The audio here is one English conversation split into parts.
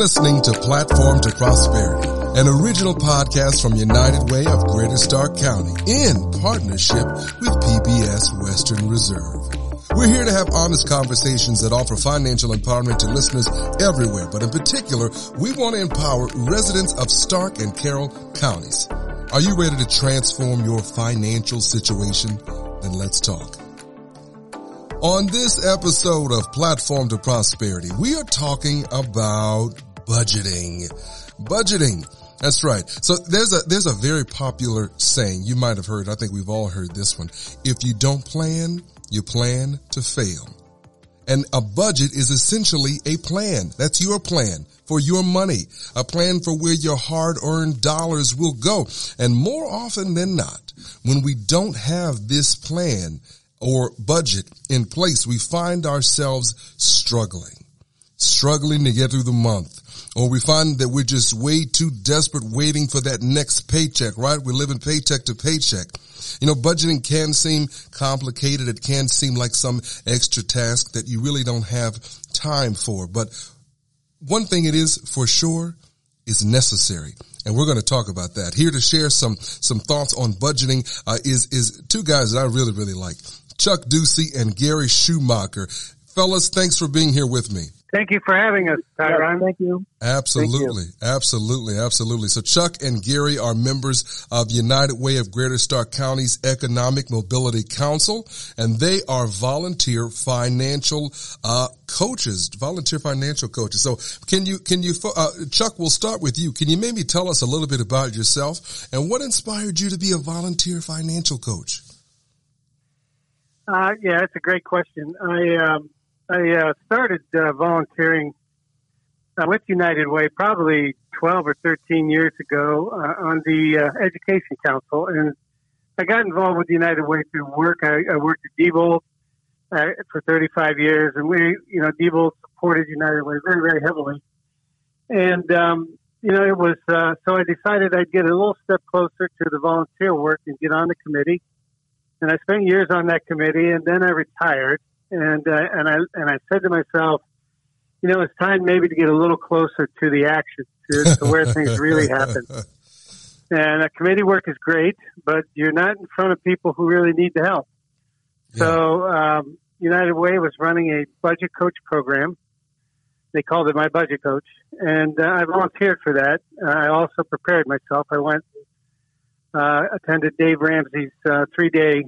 listening to Platform to Prosperity, an original podcast from United Way of Greater Stark County in partnership with PBS Western Reserve. We're here to have honest conversations that offer financial empowerment to listeners everywhere, but in particular, we want to empower residents of Stark and Carroll counties. Are you ready to transform your financial situation? Then let's talk. On this episode of Platform to Prosperity, we are talking about budgeting. Budgeting. That's right. So there's a very popular saying you might have heard. I think we've all heard this one. If you don't plan, you plan to fail. And a budget is essentially a plan. That's your plan for your money, a plan for where your hard-earned dollars will go. And more often than not, when we don't have this plan or budget in place, we find ourselves struggling to get through the month. Or we find that we're just way too desperate waiting for that next paycheck, right? We're living paycheck to paycheck. You know, budgeting can seem complicated. It can seem like some extra task that you really don't have time for. But one thing it is for sure is necessary. And we're going to talk about that. Here to share some thoughts on budgeting is two guys that I really, really like. Chuck Ducey and Gary Schumacher. Fellas, thanks for being here with me. Thank you for having us, Tyron. Thank you. Absolutely. Thank you. Absolutely. So Chuck and Gary are members of United Way of Greater Stark County's Economic Mobility Council, and they are volunteer financial coaches. So can you, Chuck, we'll start with you. Can you maybe tell us a little bit about yourself and what inspired you to be a volunteer financial coach? Yeah, that's a great question. I started volunteering with United Way probably 12 or 13 years ago on the Education Council, and I got involved with United Way through work. I worked at Diebold for 35 years, and Diebold supported United Way very, very heavily. And it was so I decided I'd get a little step closer to the volunteer work and get on the committee. And I spent years on that committee, and then I retired. And I said to myself, it's time maybe to get a little closer to the action, to where things really happen. And committee work is great, but you're not in front of people who really need the help. Yeah. So United Way was running a budget coach program. They called it My Budget Coach, and I volunteered for that. I also prepared myself. I went attended Dave Ramsey's 3-day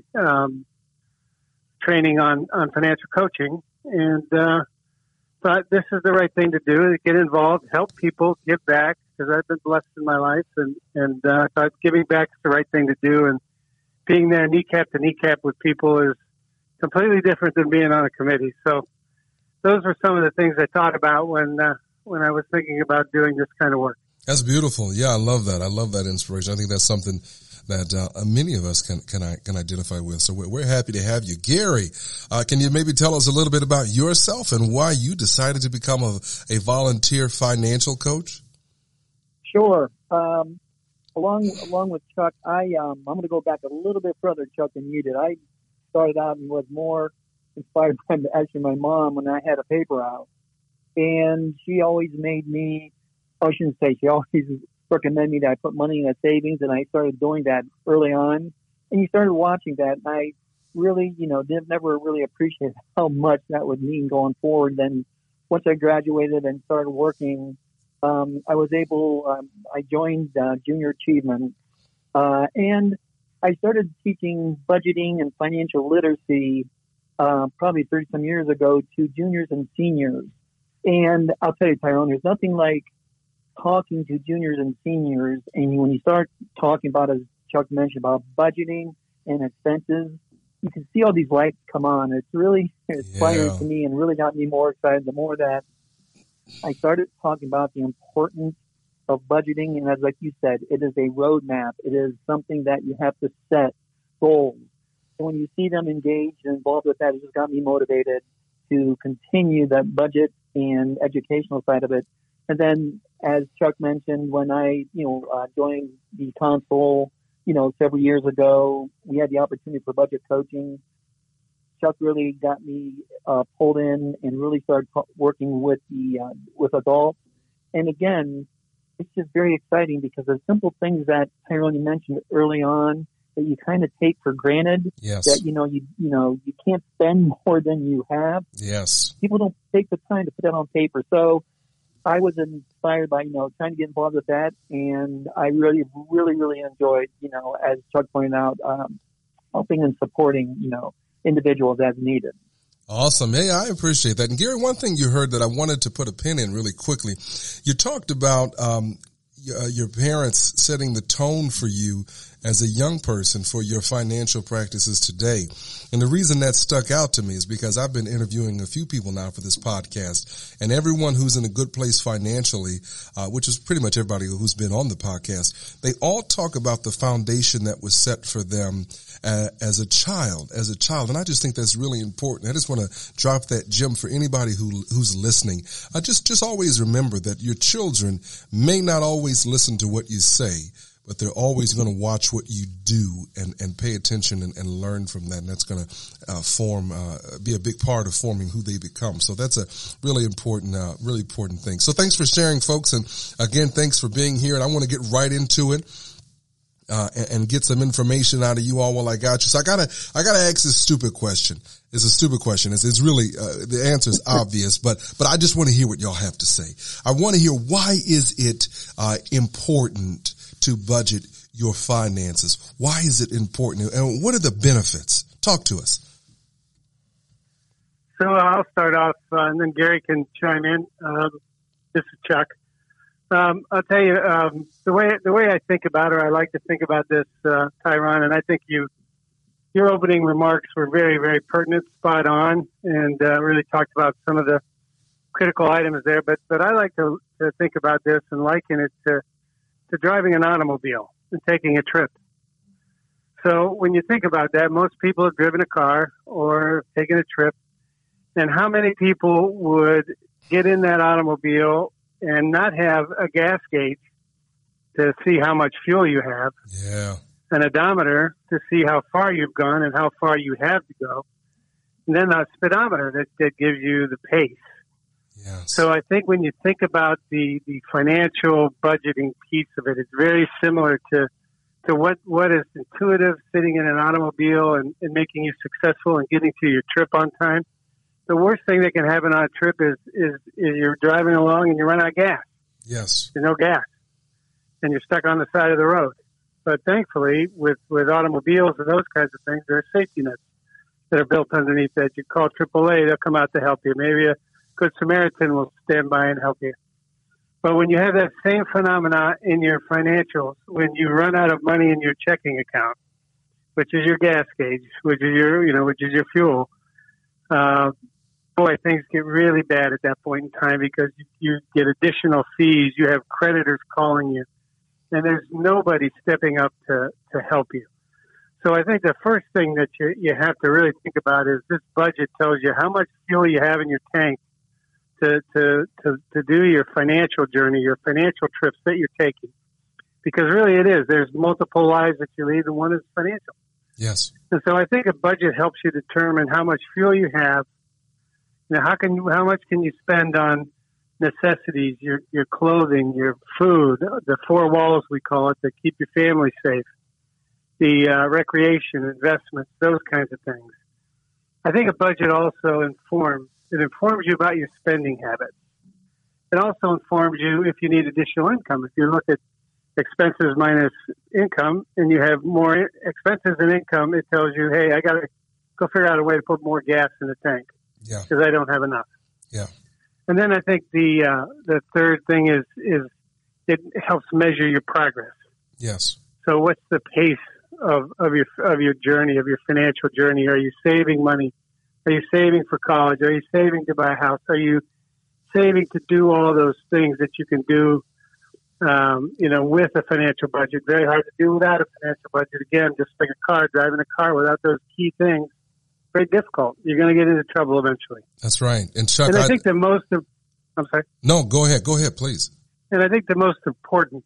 training on financial coaching, and thought this is the right thing to do, to get involved, help people, give back, because I've been blessed in my life, and thought giving back is the right thing to do, and being there kneecap to kneecap with people is completely different than being on a committee. So those were some of the things I thought about when I was thinking about doing this kind of work. That's beautiful. Yeah, I love that. I love that inspiration. I think that's something that many of us can identify with. So we're happy to have you. Gary, can you maybe tell us a little bit about yourself and why you decided to become a volunteer financial coach? Sure. Along with Chuck, I'm going to go back a little bit further, Chuck, than you did. I started out and was more inspired by actually my mom when I had a paper route, and she always made me. I shouldn't say she always recommended me that I put money in a savings, and I started doing that early on. And you started watching that, and I really, never really appreciated how much that would mean going forward. Then once I graduated and started working, I was able, I joined Junior Achievement, and I started teaching budgeting and financial literacy probably 30-some years ago to juniors and seniors. And I'll tell you, Tyrone, there's nothing like talking to juniors and seniors, and when you start talking about, as Chuck mentioned, about budgeting and expenses, you can see all these lights come on. It's really inspiring to me and really got me more excited the more that I started talking about the importance of budgeting. And as like you said, it is a roadmap. It is something that you have to set goals. And when you see them engaged and involved with that, it just got me motivated to continue that budget and educational side of it. And then, as Chuck mentioned, when I, joined the council, several years ago, we had the opportunity for budget coaching. Chuck really got me pulled in and really started working with adults And again, it's just very exciting because the simple things that Tyrone, you mentioned early on that you kind of take for granted. Yes. That you can't spend more than you have. Yes. People don't take the time to put that on paper. So I was inspired by trying to get involved with that, and I really, really, really enjoyed as Chuck pointed out, helping and supporting individuals as needed. Awesome. Hey, I appreciate that. And Gary, one thing you heard that I wanted to put a pin in really quickly, you talked about your parents setting the tone for you as a young person for your financial practices today. And the reason that stuck out to me is because I've been interviewing a few people now for this podcast, and everyone who's in a good place financially, which is pretty much everybody who's been on the podcast, they all talk about the foundation that was set for them as a child. And I just think that's really important. I just want to drop that gem for anybody who's listening. Just always remember that your children may not always listen to what you say, but they're always going to watch what you do and pay attention and learn from that. And that's going to be a big part of forming who they become. So that's a really important thing. So thanks for sharing, folks. And again, thanks for being here. And I want to get right into it. And get some information out of you all while I got you. So I gotta ask this stupid question. It's a stupid question. It's really, the answer is obvious, but I just want to hear what y'all have to say. I want to hear, why is it, important to budget your finances? Why is it important? And what are the benefits? Talk to us. So I'll start off, and then Gary can chime in. This is Chuck. I'll tell you, the way I think about it, or I like to think about this, Tyrone, and I think your opening remarks were very, very pertinent, spot on, and really talked about some of the critical items there. But I like to think about this and liken it to driving an automobile and taking a trip. So when you think about that, most people have driven a car or taken a trip, and how many people would get in that automobile and not have a gas gauge to see how much fuel you have, an odometer to see how far you've gone and how far you have to go, and then a speedometer that gives you the pace. Yes. So I think when you think about the financial budgeting piece of it, it's very similar to what is intuitive, sitting in an automobile and making you successful and getting to your trip on time. The worst thing that can happen on a trip is you're driving along and you run out of gas. Yes. There's no gas. And you're stuck on the side of the road. But thankfully, with automobiles and those kinds of things, there are safety nets that are built underneath that. You call AAA, they'll come out to help you. Maybe a Good Samaritan will stand by and help you. But when you have that same phenomena in your financials, when you run out of money in your checking account, which is your gas gauge, which is your fuel, boy, things get really bad at that point in time because you get additional fees. You have creditors calling you, and there's nobody stepping up to help you. So I think the first thing that you have to really think about is this budget tells you how much fuel you have in your tank to do your financial journey, your financial trips that you're taking. Because really it is. There's multiple lives that you lead, and one is financial. Yes. And so I think a budget helps you determine how much fuel you have. How much can you spend on necessities, your clothing, your food, the four walls we call it that keep your family safe, the recreation, investments, those kinds of things. I think a budget also informs you about your spending habits. It also informs you if you need additional income. If you look at expenses minus income and you have more expenses than income, it tells you, hey, I got to go figure out a way to put more gas in the tank because I don't have enough. Yeah. And then I think the third thing is it helps measure your progress. Yes. So what's the pace of your journey, of your financial journey? Are you saving money? Are you saving for college? Are you saving to buy a house? Are you saving to do all those things that you can do, with a financial budget? Very hard to do without a financial budget. Again, just like a car, driving a car without those key things, very difficult. You're going to get into trouble eventually. That's right. And Chuck, I think I'm sorry. No, go ahead. Go ahead, please. And I think the most important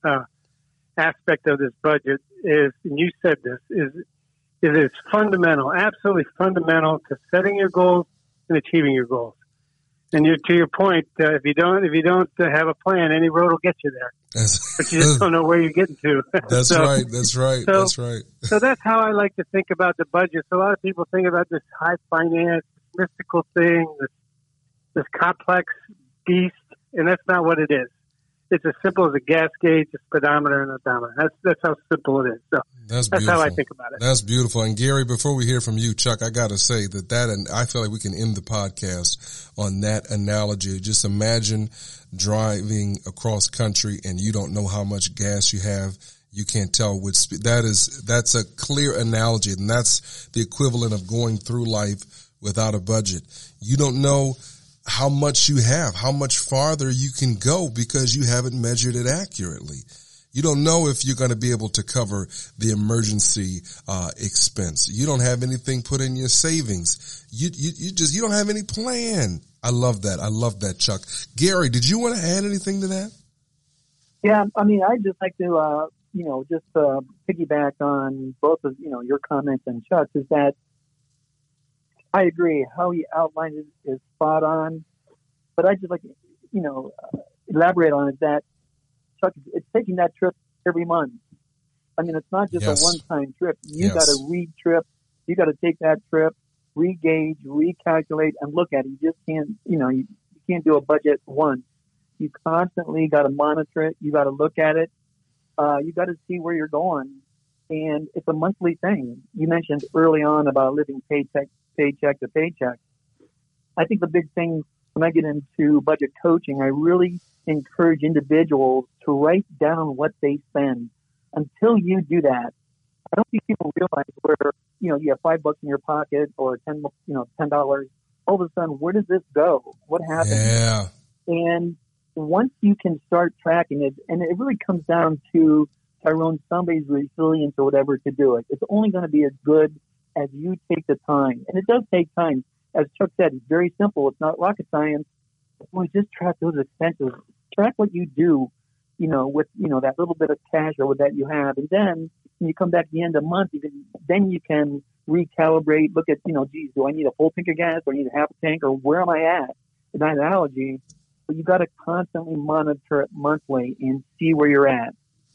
aspect of this budget is, and you said this, is it's fundamental, absolutely fundamental to setting your goals and achieving your goals. And to your point, if you don't have a plan, any road will get you there. But you just don't know where you're getting to. That's right. That's right. So that's how I like to think about the budget. So a lot of people think about this high finance, mystical thing, this complex beast, and that's not what it is. It's as simple as a gas gauge, a speedometer, and a odometer. That's how simple it is. So that's how I think about it. That's beautiful. And Gary, before we hear from you, Chuck, I got to say that, and I feel like we can end the podcast on that analogy. Just imagine driving across country and you don't know how much gas you have. You can't tell which speed. That's a clear analogy, and that's the equivalent of going through life without a budget. You don't know how much you have, how much farther you can go because you haven't measured it accurately. You don't know if you're going to be able to cover the emergency expense. You don't have anything put in your savings. You don't have any plan. I love that. I love that, Chuck. Gary, did you want to add anything to that? Yeah, I mean, I'd just like to, piggyback on both of, your comments and Chuck's, is that I agree. How he outlined it is spot on. But I just like, elaborate on it that, Chuck, it's taking that trip every month. I mean, it's not just a one-time trip. You got to re-trip. You got to take that trip, re-gauge, recalculate, and look at it. You just can't, you can't do a budget once. You constantly got to monitor it. You got to look at it. You got to see where you're going. And it's a monthly thing. You mentioned early on about living paycheck to paycheck. I think the big thing when I get into budget coaching, I really encourage individuals to write down what they spend. Until you do that, I don't think people realize where, you have $5 in your pocket or $10. All of a sudden, where does this go? What happens? Yeah. And once you can start tracking it, and it really comes down to Tyrone, somebody's resilience or whatever to do it. It's only going to be as good as you take the time. And it does take time. As Chuck said, it's very simple. It's not rocket science. We just track those expenses. Track what you do, with, that little bit of cash or what that you have. And then when you come back at the end of the month, you can recalibrate, look at, do I need a full tank of gas or I need a half a tank or where am I at? In that analogy, but you got to constantly monitor it monthly and see where you're at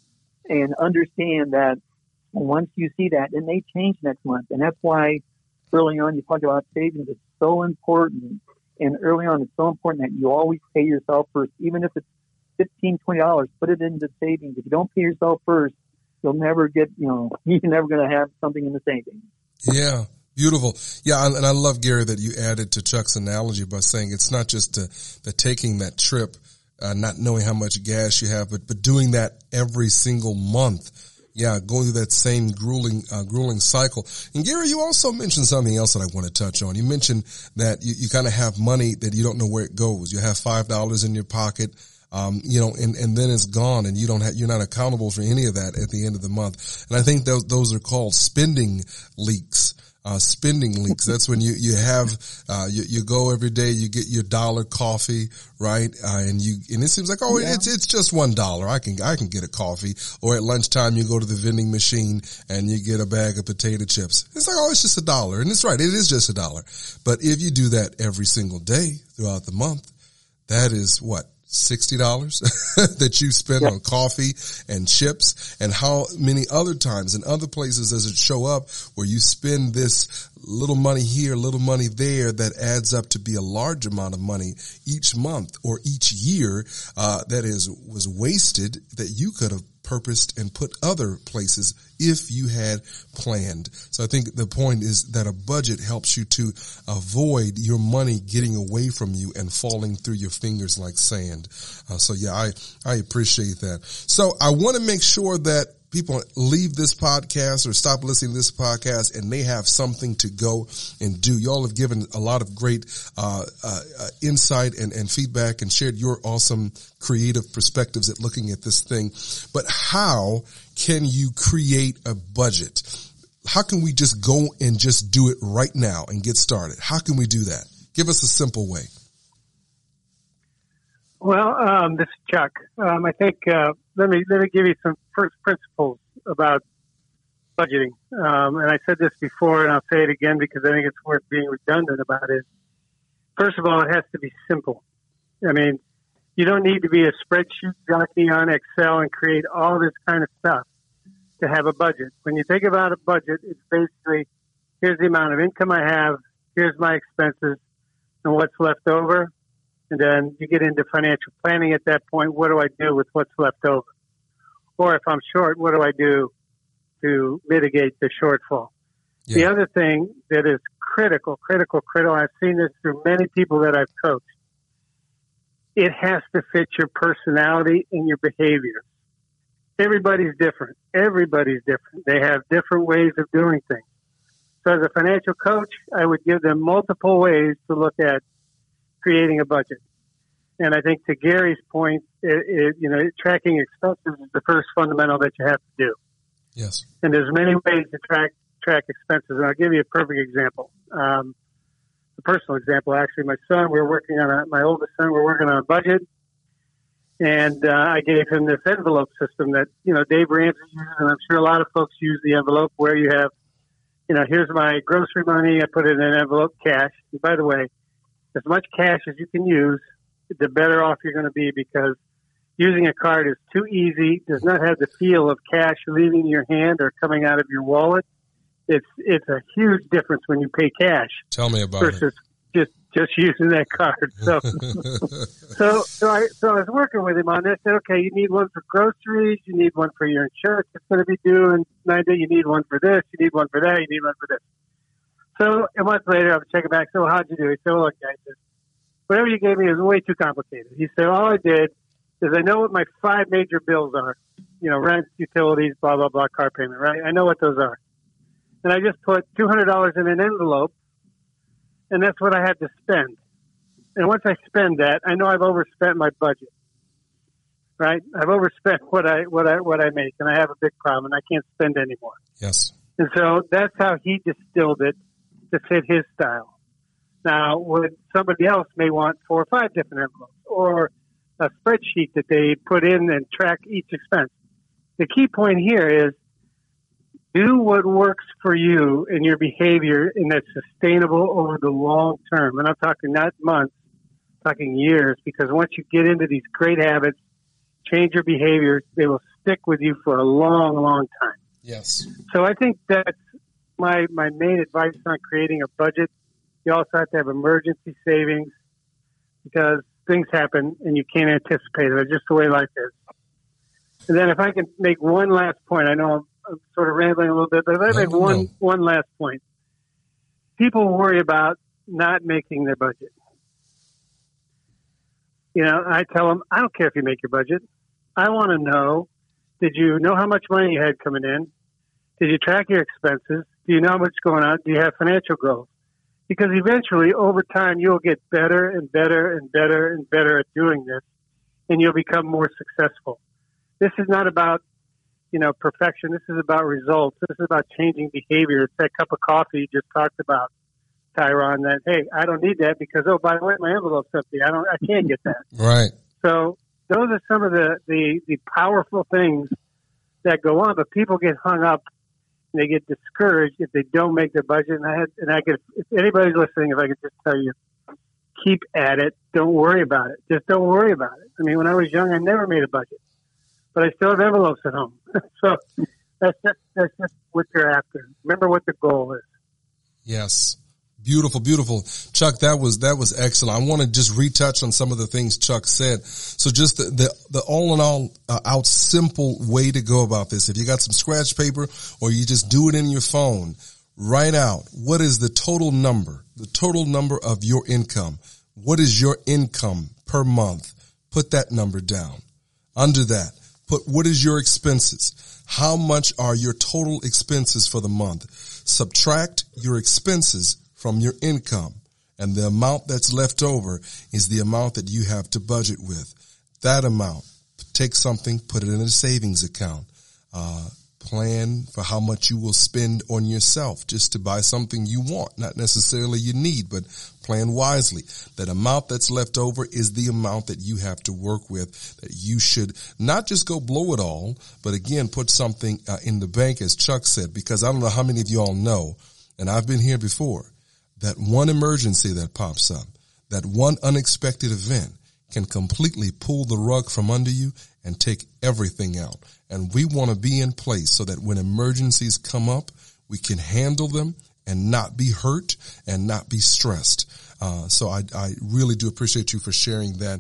and understand that once you see that, it may change next month. And that's why early on you talk about savings. It's so important. And early on, it's so important that you always pay yourself first, even if it's $15, $20, put it into savings. If you don't pay yourself first, you'll never get, you're never going to have something in the savings. Yeah. Beautiful. Yeah. And I love, Gary, that you added to Chuck's analogy by saying it's not just the taking that trip, not knowing how much gas you have, but doing that every single month. Yeah, going through that same grueling cycle. And Gary, you also mentioned something else that I want to touch on. You mentioned that you kind of have money that you don't know where it goes. You have $5 in your pocket, and then it's gone, and you're not accountable for any of that at the end of the month. And I think those are called spending leaks. Spending leaks. That's when you have, you go every day, you get your $1 coffee, right? And it seems like, it's just $1. I can get a coffee. Or at lunchtime, you go to the vending machine and you get a bag of potato chips. It's like, it's just $1. And it's right. It is just $1. But if you do that every single day throughout the month, that is what? $60 that you spend on coffee and chips, and how many other times and other places does it show up where you spend this little money here, little money there that adds up to be a large amount of money each month or each year was wasted that you could have purposed and put other places if you had planned. So I think the point is that a budget helps you to avoid your money getting away from you and falling through your fingers like sand. I appreciate that. So I want to make sure that people leave this podcast or stop listening to this podcast and they have something to go and do. Y'all have given a lot of great insight and feedback and shared your awesome creative perspectives at looking at this thing. But how can you create a budget? How can we just go and just do it right now and get started? How can we do that? Give us a simple way. Well, this is Chuck. I think let me give you some first principles about budgeting. And I said this before, and I'll say it again because I think it's worth being redundant about it. First of all, it has to be simple. I mean, you don't need to be a spreadsheet jockey on Excel and create all this kind of stuff to have a budget. When you think about a budget, it's basically, here's the amount of income I have, here's my expenses, and what's left over. And then you get into financial planning at that point. What do I do with what's left over? Or if I'm short, what do I do to mitigate the shortfall? Yeah. The other thing that is critical, I've seen this through many people that I've coached. It has to fit your personality and your behavior. Everybody's different. They have different ways of doing things. So as a financial coach, I would give them multiple ways to look at creating a budget. And I think to Gary's point, tracking expenses is the first fundamental that you have to do. Yes. And there's many ways to track expenses. And I'll give you a perfect example. A personal example, actually, my son, my oldest son, we're working on a budget. And I gave him this envelope system that, Dave Ramsey uses, and I'm sure a lot of folks use the envelope where you have, here's my grocery money. I put it in an envelope, cash. And by the way, as much cash as you can use, the better off you're going to be, because using a card is too easy, does not have the feel of cash leaving your hand or coming out of your wallet. It's a huge difference when you pay cash. Tell me about versus it. Just using that card. So I was working with him on this. I said, okay, you need one for groceries, you need one for your insurance. It's going to be due in 9 days. You need one for this, you need one for that, you need one for this. So a month later, I was checking back. So how'd you do? He said, well, look, guys, whatever you gave me is way too complicated. He said, all I did is I know what my 5 major bills are. Rent, utilities, blah, blah, blah, car payment, right? I know what those are. And I just put $200 in an envelope, and that's what I had to spend. And once I spend that, I know I've overspent my budget, right? I've overspent what I make, and I have a big problem, and I can't spend anymore. Yes. And so that's how he distilled it to fit his style. Now, what somebody else may want 4 or 5 different envelopes, or a spreadsheet that they put in and track each expense. The key point here is do what works for you and your behavior, and that's sustainable over the long term. And I'm talking not months, I'm talking years, because once you get into these great habits, change your behavior, they will stick with you for a long, long time. Yes. So I think that's my main advice on creating a budget. You also have to have emergency savings, because things happen and you can't anticipate it. It's just the way life is. And then if I can make one last point, I know I'm sort of rambling a little bit, but if I make one last point, people worry about not making their budget. I tell them, I don't care if you make your budget. I want to know, did you know how much money you had coming in? Did you track your expenses? Do you know what's going on? Do you have financial goals? Because eventually, over time, you'll get better and better and better and better at doing this, and you'll become more successful. This is not about, perfection. This is about results. This is about changing behavior. It's that cup of coffee you just talked about, Tyron, that, hey, I don't need that because, oh, by the way, my envelope's empty. I can't get that. Right. So those are some of the powerful things that go on, but people get hung up and they get discouraged if they don't make their budget. If anybody's listening, if I could just tell you, keep at it. Don't worry about it. Just don't worry about it. I mean, when I was young, I never made a budget, but I still have envelopes at home. So that's just what you're after. Remember what the goal is. Yes. Beautiful, beautiful. Chuck, that was excellent. I want to just retouch on some of the things Chuck said. So just the all in all out simple way to go about this. If you got some scratch paper or you just do it in your phone, write out what is the total number of your income. What is your income per month? Put that number down. Under that, put what is your expenses? How much are your total expenses for the month? Subtract your expenses from your income, and the amount that's left over is the amount that you have to budget with. That amount, take something, put it in a savings account. Plan for how much you will spend on yourself just to buy something you want, not necessarily you need, but plan wisely. That amount that's left over is the amount that you have to work with, that you should not just go blow it all, but again, put something in the bank, as Chuck said, because I don't know how many of you all know, and I've been here before, that one emergency that pops up, that one unexpected event can completely pull the rug from under you and take everything out. And we want to be in place so that when emergencies come up, we can handle them and not be hurt and not be stressed. So I really do appreciate you for sharing that,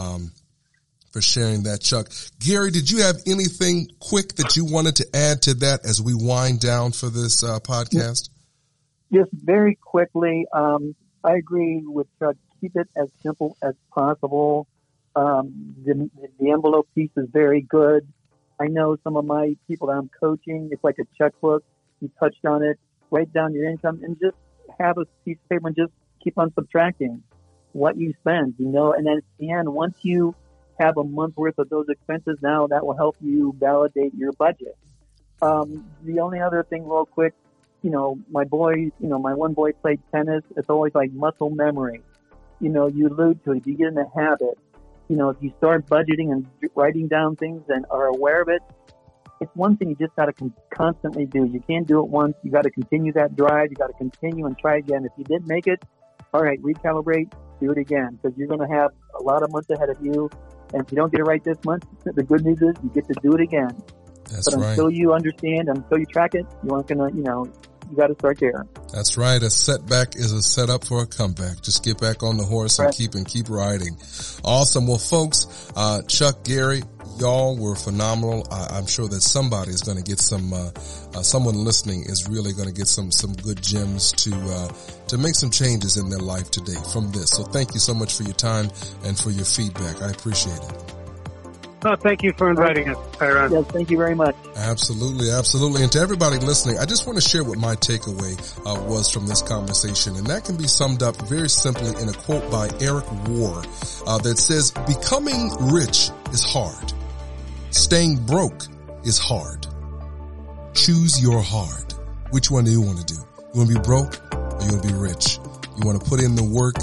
Chuck. Gary, did you have anything quick that you wanted to add to that as we wind down for this podcast? Just very quickly, I agree with Chuck. Keep it as simple as possible. The envelope piece is very good. I know some of my people that I'm coaching, it's like a checkbook. You touched on it. Write down your income and just have a piece of paper and just keep on subtracting what you spend, and then at the end, once you have a month worth of those expenses, now that will help you validate your budget. The only other thing real quick, my one boy played tennis. It's always like muscle memory. You allude to it. If you get in the habit, if you start budgeting and writing down things and are aware of it, it's one thing you just got to constantly do. You can't do it once. You got to continue that drive. You got to continue and try again. If you didn't make it, all right, recalibrate, do it again, because you're going to have a lot of months ahead of you. And if you don't get it right this month, the good news is you get to do it again. But until you understand, until you track it, you aren't going to, you got to start there. That's right. A setback is a setup for a comeback. Just get back on the horse and keep riding. Awesome. Well, folks, Chuck, Gary, y'all were phenomenal. I'm sure that somebody is going to get someone listening is really going to get some good gems to make some changes in their life today from this. So thank you so much for your time and for your feedback. I appreciate it. Oh, thank you for inviting us, Tyron. Yes, thank you very much. Absolutely, absolutely. And to everybody listening, I just want to share what my takeaway was from this conversation. And that can be summed up very simply in a quote by Eric Warr that says, becoming rich is hard. Staying broke is hard. Choose your hard. Which one do you want to do? You want to be broke or you want to be rich? You want to put in the work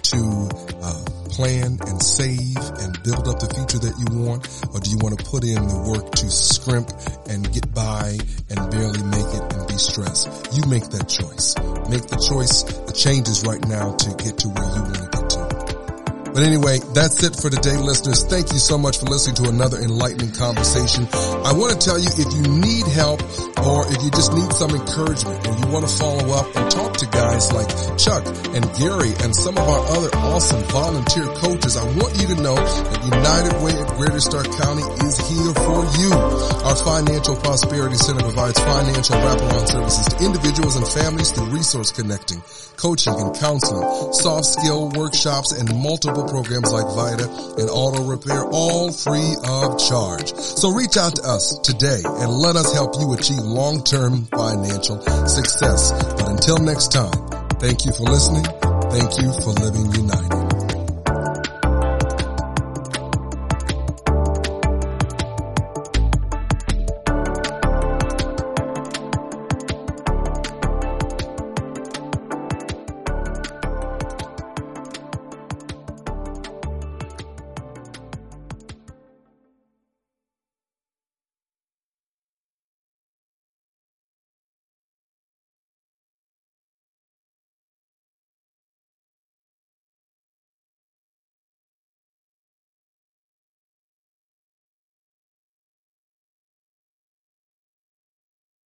to plan and save and build up the future that you want, or do you want to put in the work to scrimp and get by and barely make it and be stressed? You make that choice. Make the choice, the changes right now to get to where you want to get to. But anyway, that's it for today, listeners. Thank you so much for listening to another enlightening conversation. I want to tell you, if you need help or if you just need some encouragement and you want to follow up and talk to guys like Chuck and Gary and some of our other awesome volunteer coaches, I want you to know that United Way of Greater Stark County is here for you. Our Financial Prosperity Center provides financial wraparound services to individuals and families through resource connecting, coaching and counseling, soft skill workshops, and multiple programs like VITA and auto repair, all free of charge. So reach out to us today and let us help you achieve long-term financial success. But until next time, thank you for listening. Thank you for living united.